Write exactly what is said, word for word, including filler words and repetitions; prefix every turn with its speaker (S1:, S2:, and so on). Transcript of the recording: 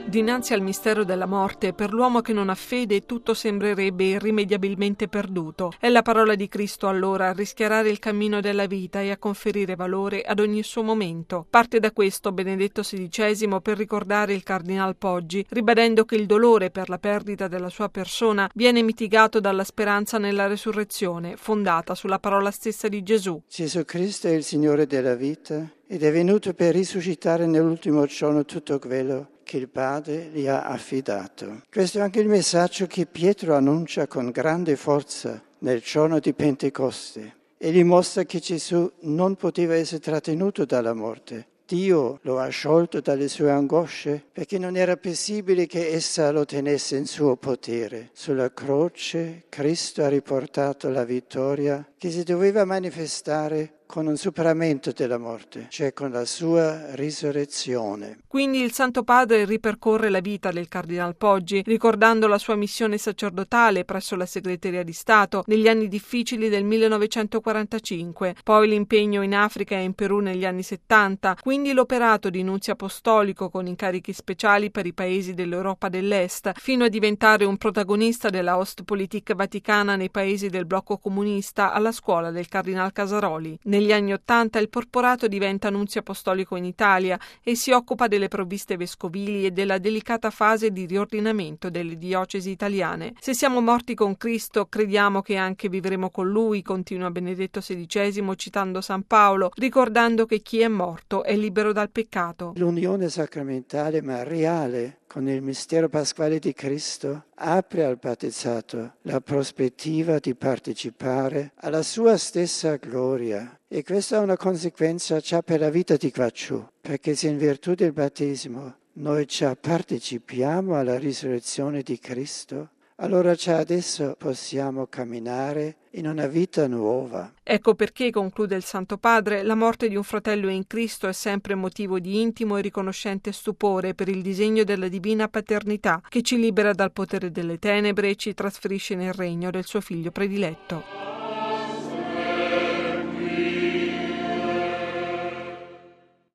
S1: Dinanzi al mistero della morte, per l'uomo che non ha fede tutto sembrerebbe irrimediabilmente perduto. È la parola di Cristo allora a rischiarare il cammino della vita e a conferire valore ad ogni suo momento. Parte da questo Benedetto sedicesimo per ricordare il Cardinal Poggi, ribadendo che il dolore per la perdita della sua persona viene mitigato dalla speranza nella resurrezione, fondata sulla parola stessa di Gesù.
S2: Gesù Cristo è il Signore della vita ed è venuto per risuscitare nell'ultimo giorno tutto quello che il Padre gli ha affidato. Questo è anche il messaggio che Pietro annuncia con grande forza nel giorno di Pentecoste. Egli mostra che Gesù non poteva essere trattenuto dalla morte. Dio lo ha sciolto dalle sue angosce perché non era possibile che essa lo tenesse in suo potere. Sulla croce Cristo ha riportato la vittoria che si doveva manifestare con un superamento della morte, cioè con la sua risurrezione.
S1: Quindi il Santo Padre ripercorre la vita del Cardinal Poggi, ricordando la sua missione sacerdotale presso la Segreteria di Stato negli anni difficili del millenovecentoquarantacinque, poi l'impegno in Africa e in Perù negli anni settanta, quindi l'operato di nunzio apostolico con incarichi speciali per i paesi dell'Europa dell'Est, fino a diventare un protagonista della Ostpolitik vaticana nei paesi del blocco comunista alla scuola del Cardinal Casaroli. Negli anni Ottanta il porporato diventa nunzio apostolico in Italia e si occupa delle provviste vescovili e della delicata fase di riordinamento delle diocesi italiane. Se siamo morti con Cristo, crediamo che anche vivremo con Lui, continua Benedetto sedicesimo citando San Paolo, ricordando che chi è morto è libero dal peccato.
S2: L'unione sacramentale ma reale con il mistero pasquale di Cristo apre al battezzato la prospettiva di partecipare alla sua stessa gloria. E questa è una conseguenza già per la vita di qua giù, perché se in virtù del battesimo noi già partecipiamo alla risurrezione di Cristo, allora già adesso possiamo camminare in una vita nuova.
S1: Ecco perché, conclude il Santo Padre, la morte di un fratello in Cristo è sempre motivo di intimo e riconoscente stupore per il disegno della divina paternità che ci libera dal potere delle tenebre e ci trasferisce nel regno del suo Figlio prediletto.